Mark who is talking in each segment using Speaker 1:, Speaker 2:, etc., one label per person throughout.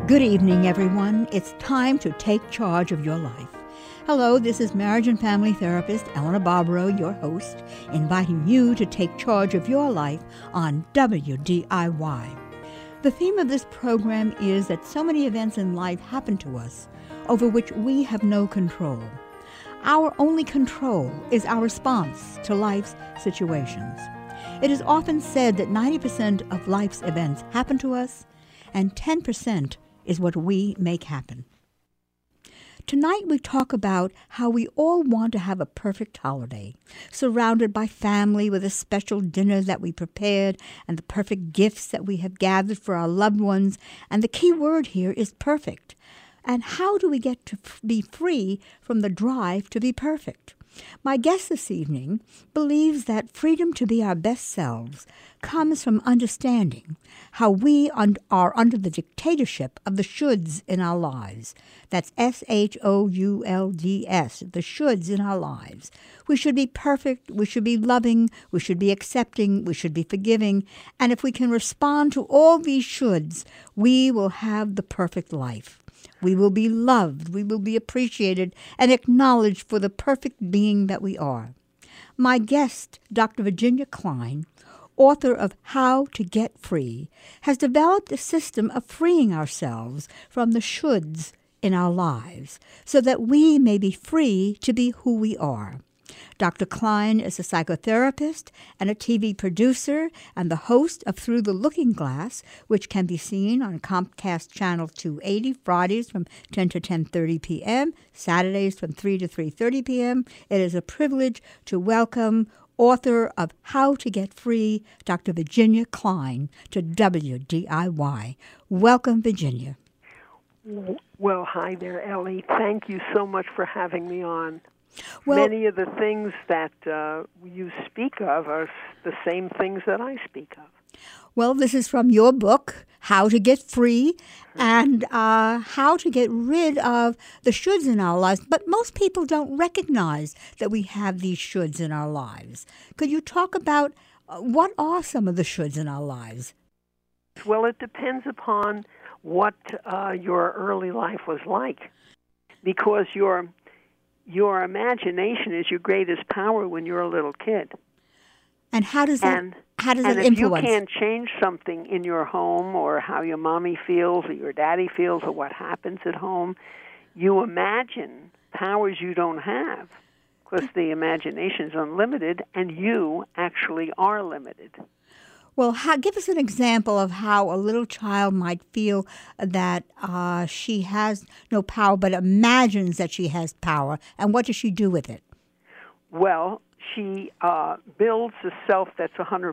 Speaker 1: Good evening, everyone. It's time to take charge of your life. Hello, this is marriage and family therapist Eleanor Barbaro, your host, inviting you to take charge of your life on WDIY. The theme of this program is that so many events in life happen to us over which we have no control. Our only control is our response to life's situations. It is often said that 90% of life's events happen to us, and 10% is what we make happen. Tonight we talk about how we all want to have a perfect holiday, surrounded by family with a special dinner that we prepared and the perfect gifts that we have gathered for our loved ones, and the key word here is perfect. And how do we get to be free from the drive to be perfect? My guest this evening believes that freedom to be our best selves comes from understanding how we are under the dictatorship of the shoulds in our lives. That's SHOULDS, the shoulds in our lives. We should be perfect, we should be loving, we should be accepting, we should be forgiving, and if we can respond to all these shoulds, we will have the perfect life. We will be loved, we will be appreciated and acknowledged for the perfect being that we are. My guest, Dr. Virginia Klein, author of How to Get Free, has developed a system of freeing ourselves from the shoulds in our lives so that we may be free to be who we are. Dr. Klein is a psychotherapist and a TV producer and the host of Through the Looking Glass, which can be seen on Comcast Channel 280 Fridays from 10 to 10:30 p.m., Saturdays from 3 to 3:30 p.m. It is a privilege to welcome author of How to Get Free, Dr. Virginia Klein, to WDIY. Welcome, Virginia.
Speaker 2: Well, hi there, Ellie. Thank you so much for having me on.
Speaker 1: Well,
Speaker 2: many of the things that you speak of are the same things that I speak of.
Speaker 1: Well, this is from your book, How to Get Free, and how to get rid of the shoulds in our lives. But most people don't recognize that we have these shoulds in our lives. Could you talk about what are some of the shoulds in our lives?
Speaker 2: Well, it depends upon what your early life was like, because your imagination is your greatest power when you're a little kid.
Speaker 1: And how does that influence?
Speaker 2: If you can't change something in your home or how your mommy feels or your daddy feels or what happens at home, you imagine powers you don't have because the imagination is unlimited and you actually are limited.
Speaker 1: Well, give us an example of how a little child might feel that she has no power but imagines that she has power, and what does she do with it?
Speaker 2: Well, she builds a self that's 100%.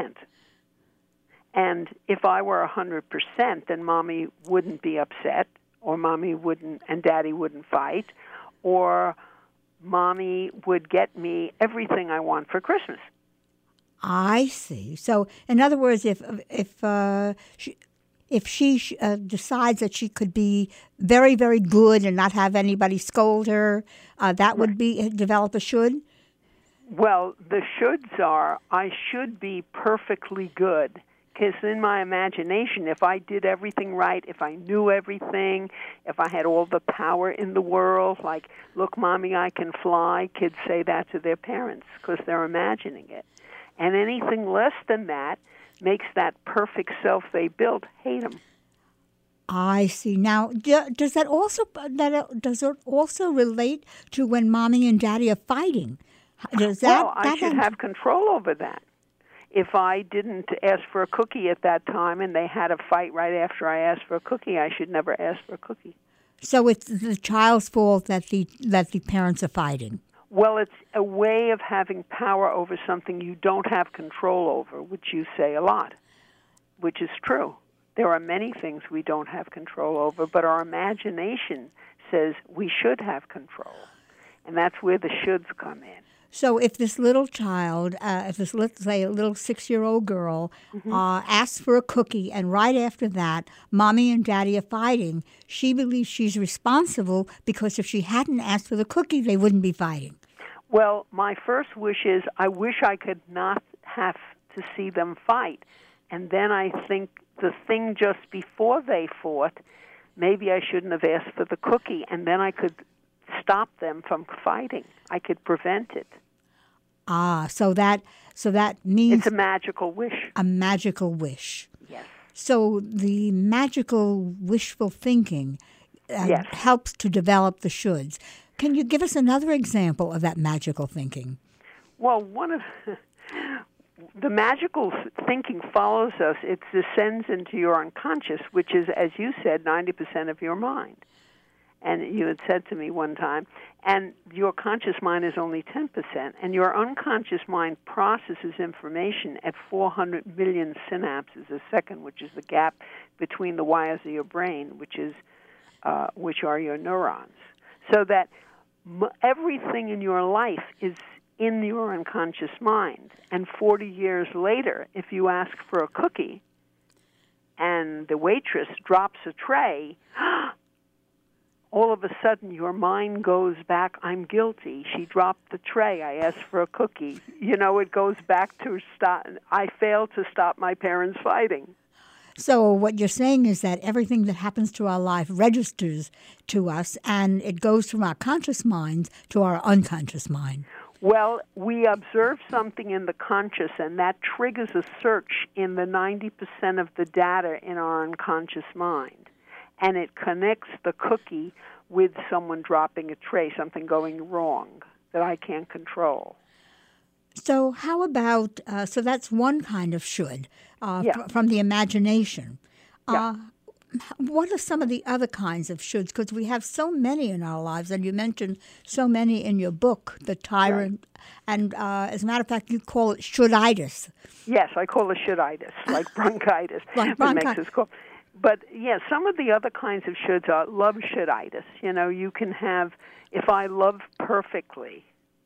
Speaker 2: And if I were 100%, then Mommy wouldn't be upset, or Mommy wouldn't, and Daddy wouldn't fight, or Mommy would get me everything I want for Christmas.
Speaker 1: I see. So, in other words, if she decides that she could be very, very good and not have anybody scold her, that would develop a should?
Speaker 2: Well, the shoulds are, I should be perfectly good, because in my imagination, if I did everything right, if I knew everything, if I had all the power in the world, like, look, Mommy, I can fly, kids say that to their parents because they're imagining it. And anything less than that makes that perfect self they built hate them.
Speaker 1: I see. Now, does it also relate to when Mommy and Daddy are fighting?
Speaker 2: I should have control over that. If I didn't ask for a cookie at that time and they had a fight right after I asked for a cookie, I should never ask for a cookie.
Speaker 1: So it's the child's fault that the parents are fighting.
Speaker 2: Well, it's a way of having power over something you don't have control over, which you say a lot, which is true. There are many things we don't have control over, but our imagination says we should have control. And that's where the shoulds come in.
Speaker 1: So if this little child, let's say a little 6-year-old girl, asks for a cookie, and right after that, Mommy and Daddy are fighting, she believes she's responsible because if she hadn't asked for the cookie, they wouldn't be fighting.
Speaker 2: Well, my first wish is I wish I could not have to see them fight. And then I think the thing just before they fought, maybe I shouldn't have asked for the cookie, and then I could stop them from fighting. I could prevent it.
Speaker 1: So that means
Speaker 2: it's a magical wish.
Speaker 1: A magical wish.
Speaker 2: Yes.
Speaker 1: So the magical wishful thinking
Speaker 2: yes.
Speaker 1: helps to develop the shoulds. Can you give us another example of that magical thinking?
Speaker 2: Well, one of the magical thinking follows us. It descends into your unconscious, which is, as you said, 90% of your mind. And you had said to me one time, and your conscious mind is only 10%, and your unconscious mind processes information at 400 million synapses a second, which is the gap between the wires of your brain, which are your neurons. So that everything in your life is in your unconscious mind. And 40 years later, if you ask for a cookie and the waitress drops a tray, all of a sudden your mind goes back, I'm guilty. She dropped the tray. I asked for a cookie. It goes back to I failed to stop my parents fighting.
Speaker 1: So what you're saying is that everything that happens to our life registers to us, and it goes from our conscious minds to our unconscious mind.
Speaker 2: Well, we observe something in the conscious, and that triggers a search in the 90% of the data in our unconscious mind. And it connects the cookie with someone dropping a tray, something going wrong that I can't control.
Speaker 1: So how about, so that's one kind of should, from the imagination. What are some of the other kinds of shoulds? Because we have so many in our lives, and you mentioned so many in your book, The Tyrant, and as a matter of fact, you call it shoulditis.
Speaker 2: Yes, I call it shoulditis, like bronchitis. Makes us cool. But, some of the other kinds of shoulds are love shoulditis. You can have, if I love perfectly,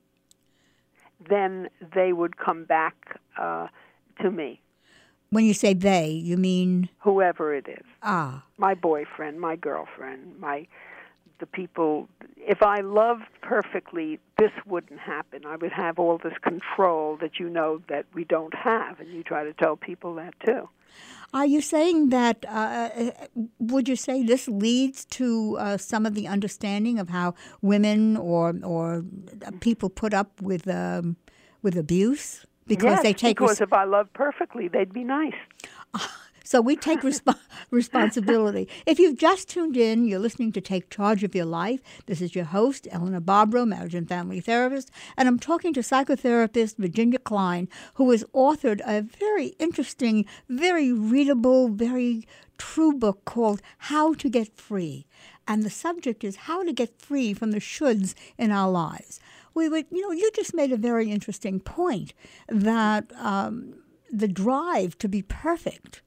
Speaker 2: then they would come back to me.
Speaker 1: When you say they, you mean?
Speaker 2: Whoever it is.
Speaker 1: My
Speaker 2: boyfriend, my girlfriend, the people. If I loved perfectly, this wouldn't happen. I would have all this control that that we don't have, and you try to tell people that too.
Speaker 1: Are you saying that, would you say this leads to some of the understanding of how women or people put up with abuse? Because they take
Speaker 2: because if I loved perfectly, they'd be nice.
Speaker 1: So we take responsibility. If you've just tuned in, you're listening to Take Charge of Your Life. This is your host, Elena Barbaro, marriage and family therapist, and I'm talking to psychotherapist Virginia Klein, who has authored a very interesting, very readable, very true book called How to Get Free. And the subject is how to get free from the shoulds in our lives. You just made a very interesting point that the drive to be perfect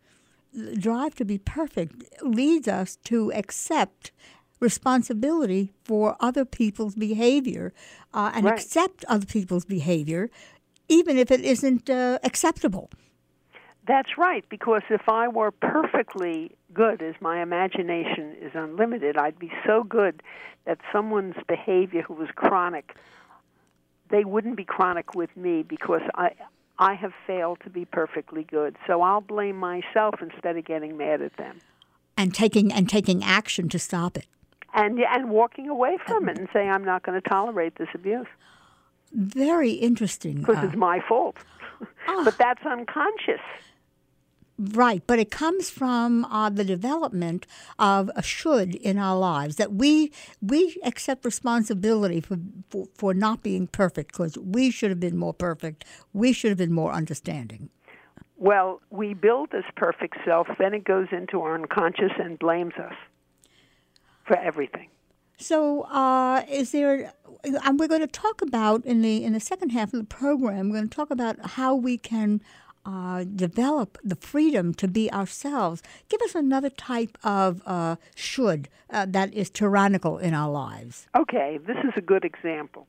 Speaker 1: leads us to accept responsibility for other people's behavior and accept other people's behavior, even if it isn't acceptable.
Speaker 2: That's right, because if I were perfectly good, as my imagination is unlimited, I'd be so good that someone's behavior who was chronic, they wouldn't be chronic with me because I have failed to be perfectly good. So I'll blame myself instead of getting mad at them.
Speaker 1: And taking action to stop it.
Speaker 2: And walking away from it and saying, I'm not going to tolerate this abuse.
Speaker 1: Very interesting.
Speaker 2: Because it's my fault. But that's unconscious.
Speaker 1: Right, but it comes from the development of a should in our lives, that we accept responsibility for not being perfect because we should have been more perfect. We should have been more understanding.
Speaker 2: Well, we build this perfect self, then it goes into our unconscious and blames us for everything.
Speaker 1: So we're going to talk about, in the second half of the program, we're going to talk about how we can develop the freedom to be ourselves. Give us another type of should that is tyrannical in our lives.
Speaker 2: Okay, this is a good example.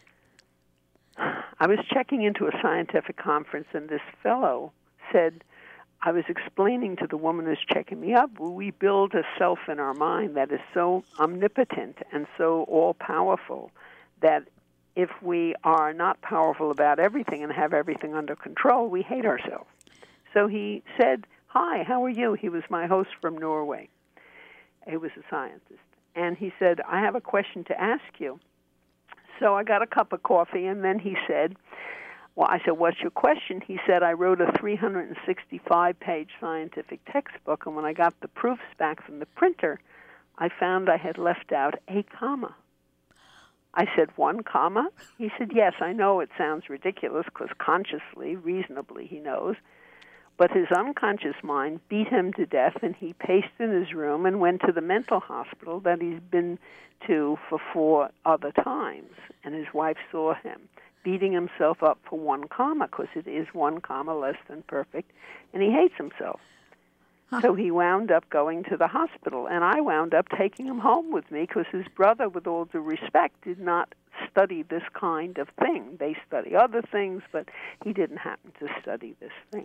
Speaker 2: I was checking into a scientific conference, and this fellow said, I was explaining to the woman who's checking me up, we build a self in our mind that is so omnipotent and so all-powerful that if we are not powerful about everything and have everything under control, we hate ourselves. So he said, hi, how are you? He was my host from Norway. He was a scientist. And he said, I have a question to ask you. So I got a cup of coffee, and then he said, well, I said, what's your question? He said, I wrote a 365-page scientific textbook, and when I got the proofs back from the printer, I found I had left out a comma. I said, 1 comma? He said, yes, I know it sounds ridiculous because consciously, reasonably, he knows. But his unconscious mind beat him to death, and he paced in his room and went to the mental hospital that he's been to for 4 other times. And his wife saw him beating himself up for 1 comma, because it is 1 comma less than perfect, and he hates himself. So he wound up going to the hospital, and I wound up taking him home with me because his brother, with all due respect, did not study this kind of thing. They study other things, but he didn't happen to study this thing.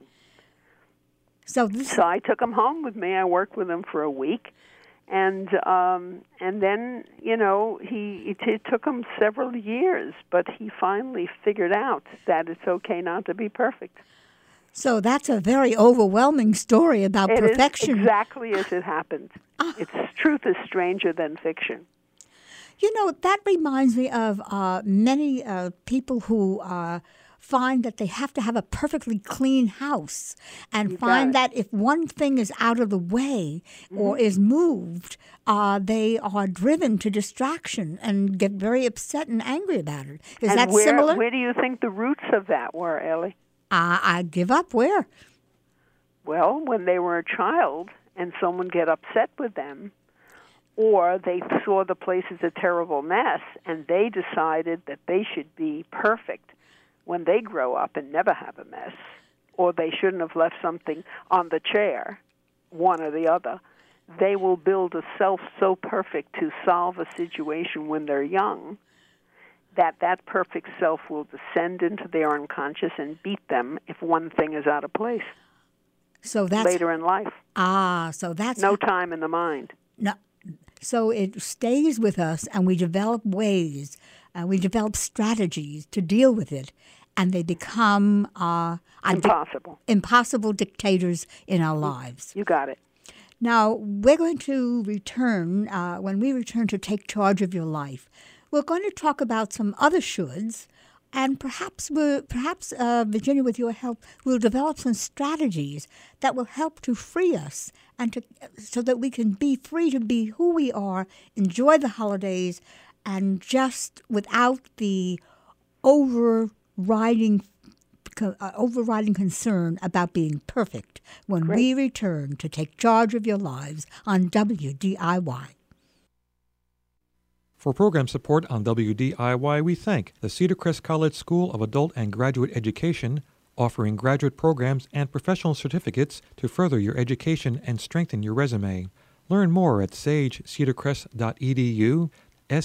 Speaker 2: So I took him home with me. I worked with him for a week, and then it took him several years, but he finally figured out that it's okay not to be perfect.
Speaker 1: So that's a very overwhelming story about perfection.
Speaker 2: It is exactly as it happened. Truth is stranger than fiction.
Speaker 1: That reminds me of many people who find that they have to have a perfectly clean house and find that if one thing is out of the way or is moved, they are driven to distraction and get very upset and angry about it. Is that similar?
Speaker 2: Where do you think the roots of that were, Ellie?
Speaker 1: I give up. Where?
Speaker 2: Well, when they were a child and someone get upset with them, or they saw the place as a terrible mess and they decided that they should be perfect when they grow up and never have a mess, or they shouldn't have left something on the chair, one or the other, they will build a self so perfect to solve a situation when they're young that perfect self will descend into their unconscious and beat them if one thing is out of place.
Speaker 1: So that's
Speaker 2: later in life.
Speaker 1: So that's
Speaker 2: no time in the mind.
Speaker 1: No, so it stays with us, and we develop ways, we develop strategies to deal with it, and they become impossible dictators in our lives.
Speaker 2: You got it.
Speaker 1: Now we're going to return when we return to Take Charge of Your Life. We're going to talk about some other shoulds, and perhaps Virginia, with your help, we'll develop some strategies that will help to free us so that we can be free to be who we are, enjoy the holidays, and just without the overriding concern about being perfect when we return to Take Charge of Your Lives on WDIY.
Speaker 3: For program support on WDIY, we thank the Cedar Crest College School of Adult and Graduate Education, offering graduate programs and professional certificates to further your education and strengthen your resume. Learn more at sagecedercrest.edu,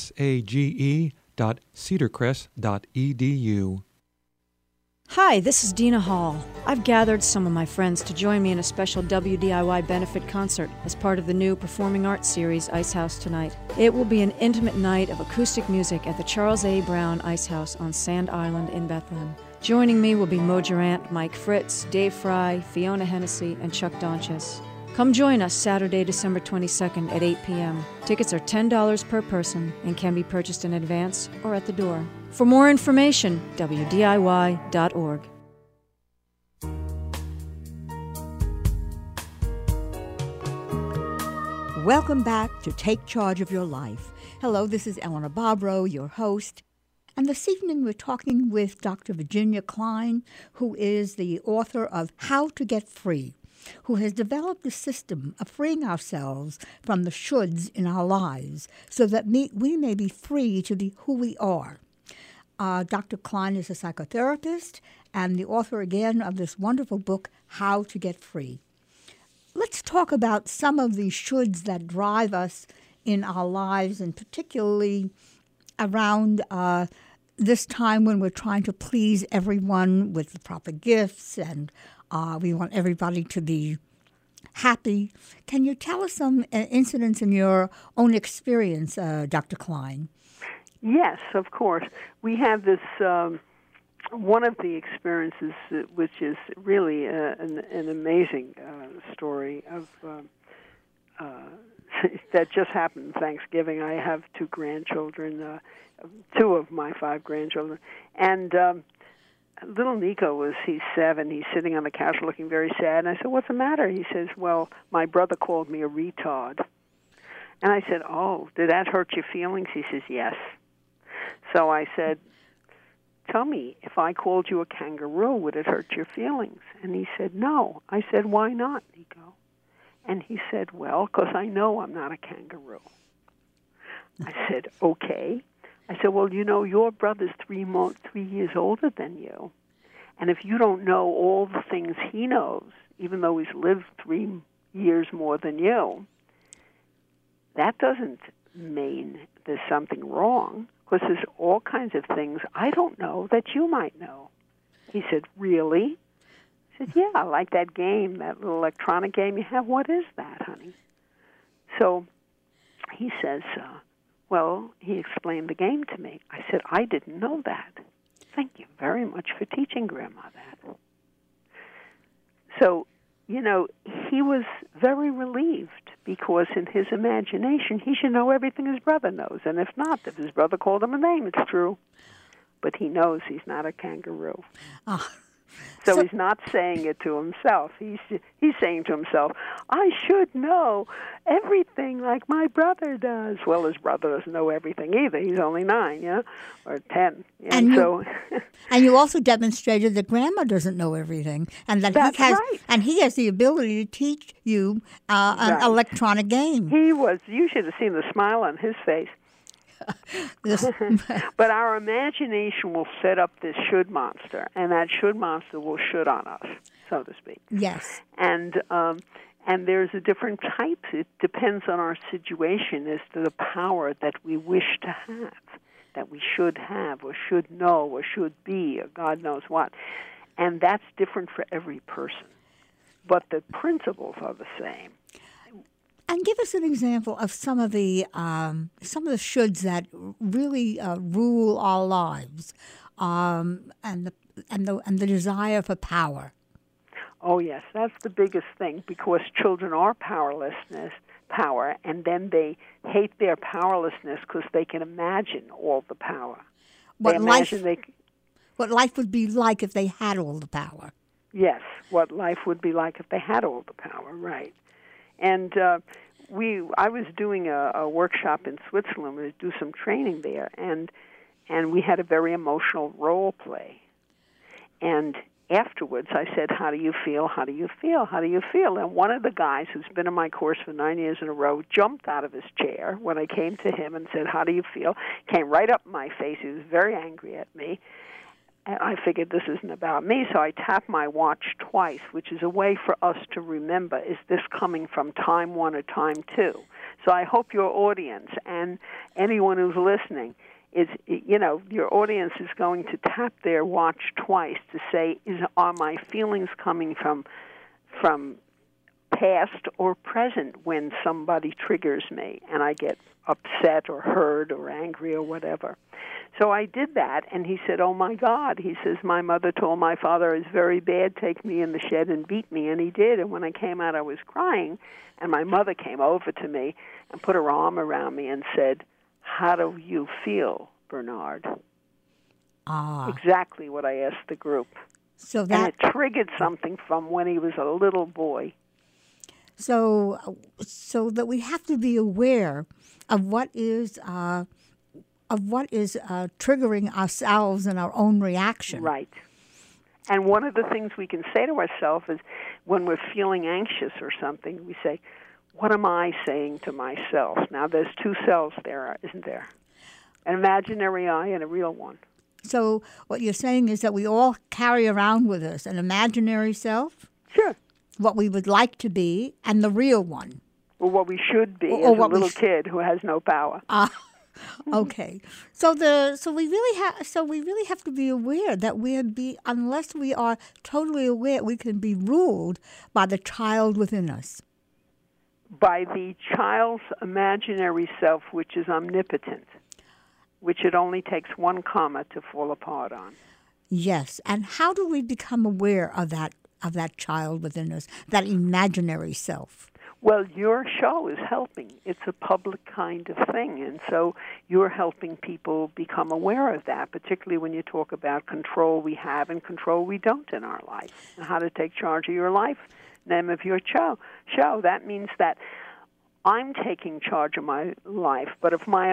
Speaker 3: sage.cedarcrest.edu.
Speaker 4: Hi, this is Dina Hall. I've gathered some of my friends to join me in a special WDIY benefit concert as part of the new Performing Arts series, Ice House Tonight. It will be an intimate night of acoustic music at the Charles A. Brown Ice House on Sand Island in Bethlehem. Joining me will be Mo Durant, Mike Fritz, Dave Fry, Fiona Hennessy, and Chuck Donches. Come join us Saturday, December 22nd at 8 p.m. Tickets are $10 per person and can be purchased in advance or at the door. For more information, WDIY.org.
Speaker 1: Welcome back to Take Charge of Your Life. Hello, this is Eleanor Bobrow, your host. And this evening we're talking with Dr. Virginia Klein, who is the author of How to Get Free, who has developed a system of freeing ourselves from the shoulds in our lives so that we may be free to be who we are. Dr. Klein is a psychotherapist and the author again of this wonderful book, How to Get Free. Let's talk about some of the shoulds that drive us in our lives, and particularly around this time when we're trying to please everyone with the proper gifts, and we want everybody to be happy. Can you tell us some incidents in your own experience, Dr. Klein?
Speaker 2: Yes, of course. We have this, one of the experiences, which is really an amazing story of that just happened Thanksgiving. I have 2 grandchildren, 2 of my 5 grandchildren, and little Nico he's 7. He's sitting on the couch looking very sad. And I said, "What's the matter?" He says, "Well, my brother called me a retard." And I said, "Oh, did that hurt your feelings?" He says, "Yes." So I said, "Tell me, if I called you a kangaroo, would it hurt your feelings?" And he said, "No." I said, "Why not, Nico?" And he said, "Well, because I know I'm not a kangaroo." I said, "Okay." I said, "Well, you know, your brother's 3 years older than you. And if you don't know all the things he knows, even though he's lived 3 years more than you, that doesn't mean there's something wrong, because there's all kinds of things I don't know that you might know." He said, "Really?" I said, "Yeah, like that game, that little electronic game you have. What is that, honey?" So he says, well, he explained the game to me. I said, "I didn't know that. Thank you very much for teaching Grandma that." So, you know, he was very relieved, because in his imagination he should know everything his brother knows. And if not, if his brother called him a name, it's true. But he knows he's not a kangaroo. So he's not saying it to himself. He's saying to himself, "I should know everything like my brother does." Well, his brother doesn't know everything either. He's only 9, yeah, or 10. And so,
Speaker 1: and you also demonstrated that Grandma doesn't know everything, and that
Speaker 2: that's
Speaker 1: he has,
Speaker 2: right.
Speaker 1: and he has the ability to teach you an electronic game.
Speaker 2: He was. You should have seen the smile on his face. But our imagination will set up this should monster, and that should monster will should on us, so to speak.
Speaker 1: Yes.
Speaker 2: And there's a different type. It depends on our situation as to the power that we wish to have, that we should have, or should know, or should be, or God knows what. And that's different for every person. But the principles are the same.
Speaker 1: And give us an example of some of the shoulds that really rule our lives, and the desire for power.
Speaker 2: Oh yes, that's the biggest thing, because children are power, and then they hate their powerlessness because they can imagine all the power.
Speaker 1: What life would be like if they had all the power.
Speaker 2: Yes, what life would be like if they had all the power, right. And I was doing a workshop in Switzerland. We do some training there, and we had a very emotional role play. And afterwards, I said, "How do you feel? How do you feel? How do you feel?" And one of the guys who's been in my course for 9 years in a row jumped out of his chair when I came to him and said, "How do you feel?" Came right up in my face. He was very angry at me. And I figured this isn't about me, so I tapped my watch twice, which is a way for us to remember, is this coming from time 1 or time 2? So I hope your audience and anyone who's listening your audience is going to tap their watch twice to say, are my feelings coming from past or present when somebody triggers me and I get upset or hurt or angry or whatever. So I did that, and he said, "Oh, my God." He says, "My mother told my father it's very bad, take me in the shed and beat me," and he did. And when I came out, I was crying, and my mother came over to me and put her arm around me and said, "How do you feel, Bernard?" Exactly what I asked the group. And it triggered something from when he was a little boy.
Speaker 1: So that we have to be aware of what is triggering ourselves and our own reaction.
Speaker 2: Right. And one of the things we can say to ourselves is when we're feeling anxious or something, we say, "What am I saying to myself?" Now, there's 2 selves there, isn't there? An imaginary I and a real one.
Speaker 1: So what you're saying is that we all carry around with us an imaginary self?
Speaker 2: Sure.
Speaker 1: What we would like to be, and the real one.
Speaker 2: Or what we should be as a little kid who has no power.
Speaker 1: Okay. So we really have to be aware that unless we are totally aware, we can be ruled by the child within us.
Speaker 2: By the child's imaginary self, which is omnipotent, which it only takes 1 comma to fall apart on.
Speaker 1: Yes. And how do we become aware of that child within us, that imaginary self?
Speaker 2: Well, your show is helping. It's a public kind of thing, and so you're helping people become aware of that, particularly when you talk about control we have and control we don't in our life, and how to take charge of your life. Name of your show. That means that I'm taking charge of my life, but if my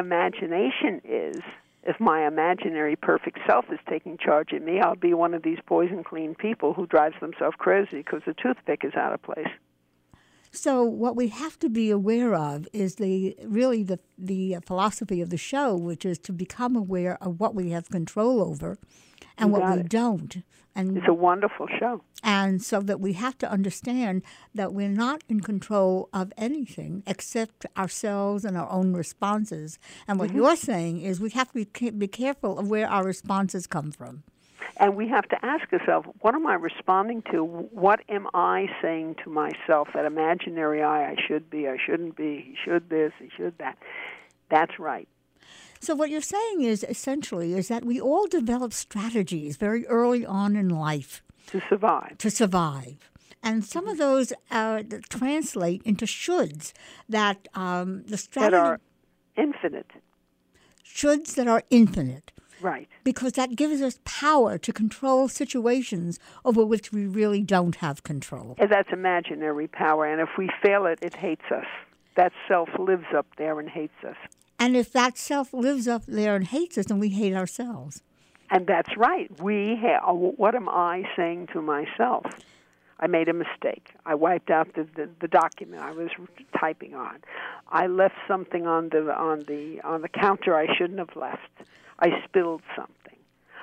Speaker 2: imaginary perfect self is taking charge of me, I'll be one of these poison clean people who drives themselves crazy because the toothpick is out of place.
Speaker 1: So what we have to be aware of is the philosophy of the show, which is to become aware of what we have control over and what we don't. And
Speaker 2: it's a wonderful show.
Speaker 1: And so that we have to understand that we're not in control of anything except ourselves and our own responses. And what you're saying is we have to be careful of where our responses come from.
Speaker 2: And we have to ask ourselves, what am I responding to? What am I saying to myself? That imaginary I should be, I shouldn't be, he should this, he should that. That's right.
Speaker 1: So what you're saying is essentially is that we all develop strategies very early on in life.
Speaker 2: To survive. And some of those translate into shoulds that the strategy... That are infinite.
Speaker 1: Shoulds that are infinite.
Speaker 2: Right.
Speaker 1: Because that gives us power to control situations over which we really don't have control.
Speaker 2: And that's imaginary power, and if we fail it, it hates us. That self lives up there and hates us.
Speaker 1: And if that self lives up there and hates us, then we hate ourselves.
Speaker 2: And that's right. What am I saying to myself? I made a mistake. I wiped out the document I was typing on. I left something on the counter I shouldn't have left. I spilled something.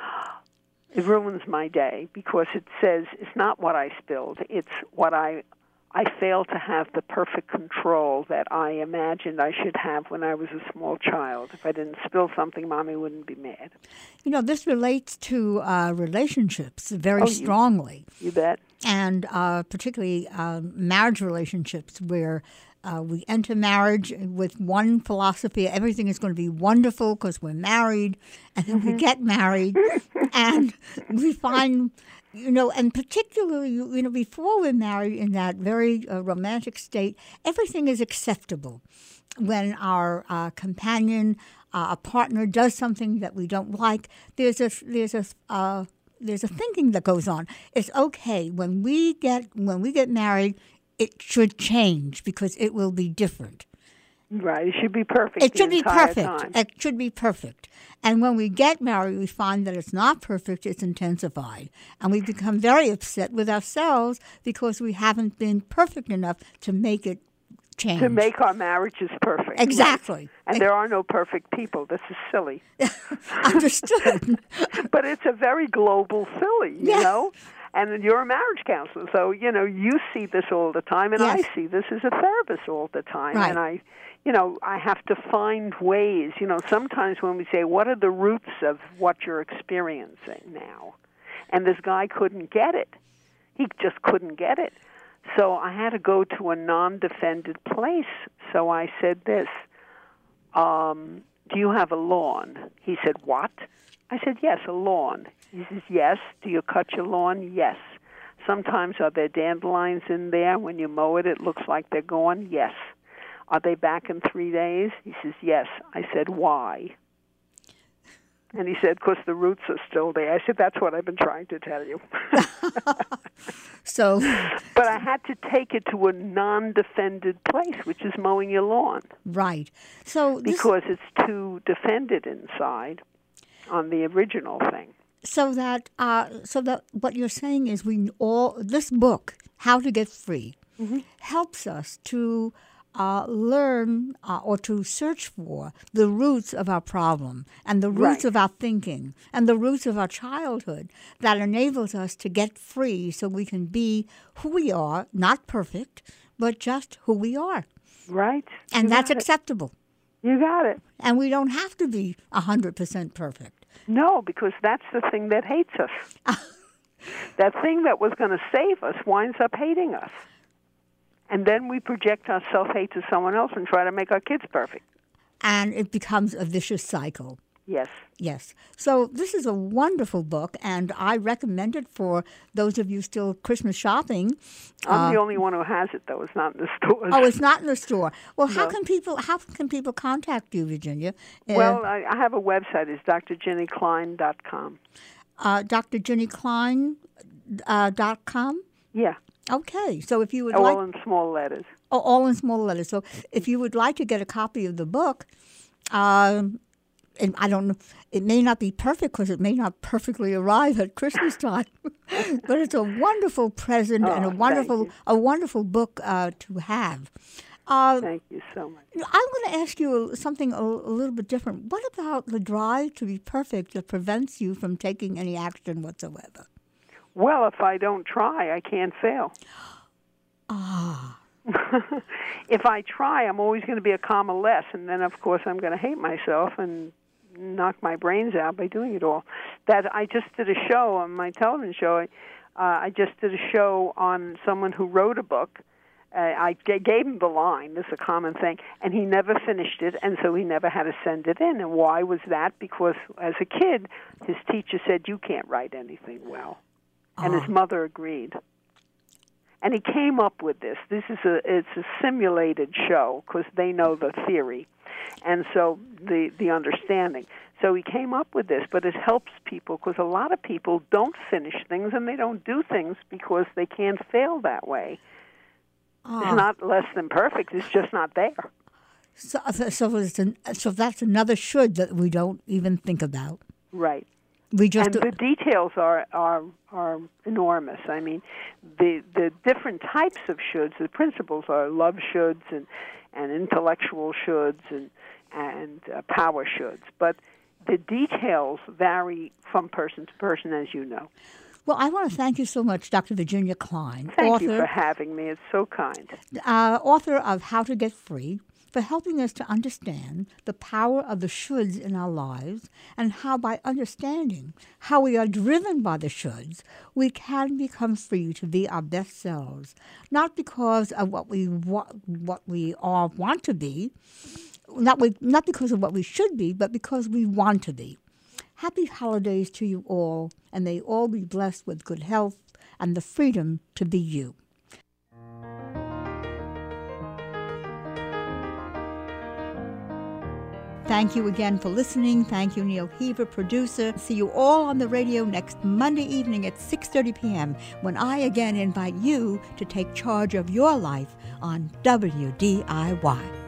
Speaker 2: It ruins my day because it says it's not what I spilled. It's what I failed to have the perfect control that I imagined I should have when I was a small child. If I didn't spill something, Mommy wouldn't be mad.
Speaker 1: You know, this relates to relationships very strongly.
Speaker 2: You bet.
Speaker 1: And particularly marriage relationships where we enter marriage with one philosophy. Everything is going to be wonderful because we're married. And then we get married and we find... and particularly, before we're married in that very romantic state, everything is acceptable. When our companion, a partner, does something that we don't like, there's a thinking that goes on. It's okay when we get married, it should change because it will be different.
Speaker 2: Right. It should be perfect.
Speaker 1: It should be perfect.
Speaker 2: Time.
Speaker 1: It should be perfect. And when we get married, we find that it's not perfect, it's intensified. And we become very upset with ourselves because we haven't been perfect enough to make it change.
Speaker 2: To make our marriages perfect.
Speaker 1: Exactly.
Speaker 2: Right? And there are no perfect people. This is silly.
Speaker 1: Understood.
Speaker 2: But it's a very global silly, you know? And you're a marriage counselor, so, you see this all the time, and I see this as a therapist all the time.
Speaker 1: Right.
Speaker 2: And I have to find ways. Sometimes when we say, what are the roots of what you're experiencing now? And this guy couldn't get it. He just couldn't get it. So I had to go to a non-defended place. So I said this, do you have a lawn? He said, what? I said, yes, a lawn. He says, yes. Do you cut your lawn? Yes. Sometimes are there dandelions in there? When you mow it, it looks like they're gone? Yes. Are they back in 3 days? He says, yes. I said, why? And he said, because the roots are still there. I said, that's what I've been trying to tell you. But I had to take it to a non-defended place, which is mowing your lawn.
Speaker 1: Right.
Speaker 2: Because it's too defended inside on the original thing.
Speaker 1: So that what you're saying is this book, How to Get Free, helps us to learn or to search for the roots of our problem and the roots of our thinking and the roots of our childhood that enables us to get free so we can be who we are, not perfect, but just who we are.
Speaker 2: Right.
Speaker 1: And that's acceptable.
Speaker 2: You got it.
Speaker 1: And we don't have to be 100% perfect.
Speaker 2: No, because that's the thing that hates us. That thing that was going to save us winds up hating us. And then we project our self-hate to someone else and try to make our kids perfect.
Speaker 1: And it becomes a vicious cycle.
Speaker 2: Yes.
Speaker 1: Yes. So this is a wonderful book, and I recommend it for those of you still Christmas shopping.
Speaker 2: I'm the only one who has it, though. It's not in the stores.
Speaker 1: Oh, it's not in the store. Well,
Speaker 2: No.
Speaker 1: how can people contact you, Virginia?
Speaker 2: Well, I have a website. It's drjennyklein.com.
Speaker 1: drjennyklein.com?
Speaker 2: Yeah.
Speaker 1: Okay. So if you would
Speaker 2: All
Speaker 1: like...
Speaker 2: in small letters.
Speaker 1: Oh, all in small letters. So if you would like to get a copy of the book, and I don't know, it may not be perfect because it may not perfectly arrive at Christmas time, but it's a wonderful present and a wonderful book to have.
Speaker 2: Thank you so much.
Speaker 1: I'm going to ask you something a little bit different. What about the drive to be perfect that prevents you from taking any action whatsoever?
Speaker 2: Well, if I don't try, I can't fail.
Speaker 1: Ah.
Speaker 2: If I try, I'm always going to be a comma less, and then, of course, I'm going to hate myself and knock my brains out by doing it all. That I just did a show on my television show. I just did a show on someone who wrote a book. I gave him the line, this is a common thing, and he never finished it, and so he never had to send it in. And why was that? Because as a kid, his teacher said, you can't write anything well. And his mother agreed. And he came up with this. It's a simulated show because they know the theory, and so the understanding. So he came up with this, but it helps people because a lot of people don't finish things and they don't do things because they can't fail that way. It's not less than perfect. It's just not there.
Speaker 1: So that's another should that we don't even think about.
Speaker 2: Right.
Speaker 1: We just
Speaker 2: and the details are enormous. I mean, the different types of shoulds, the principles are love shoulds and intellectual shoulds and power shoulds. But the details vary from person to person, as you know.
Speaker 1: Well, I want to thank you so much, Dr. Virginia Klein,
Speaker 2: Thank you for having me. It's so kind.
Speaker 1: Author of How to Get Free, for helping us to understand the power of the shoulds in our lives and how by understanding how we are driven by the shoulds, we can become free to be our best selves, not because of what we all want to be, not because of what we should be, but because we want to be. Happy holidays to you all, and may all be blessed with good health and the freedom to be you. Thank you again for listening. Thank you, Neil Heaver, producer. See you all on the radio next Monday evening at 6:30 p.m. when I again invite you to take charge of your life on WDIY.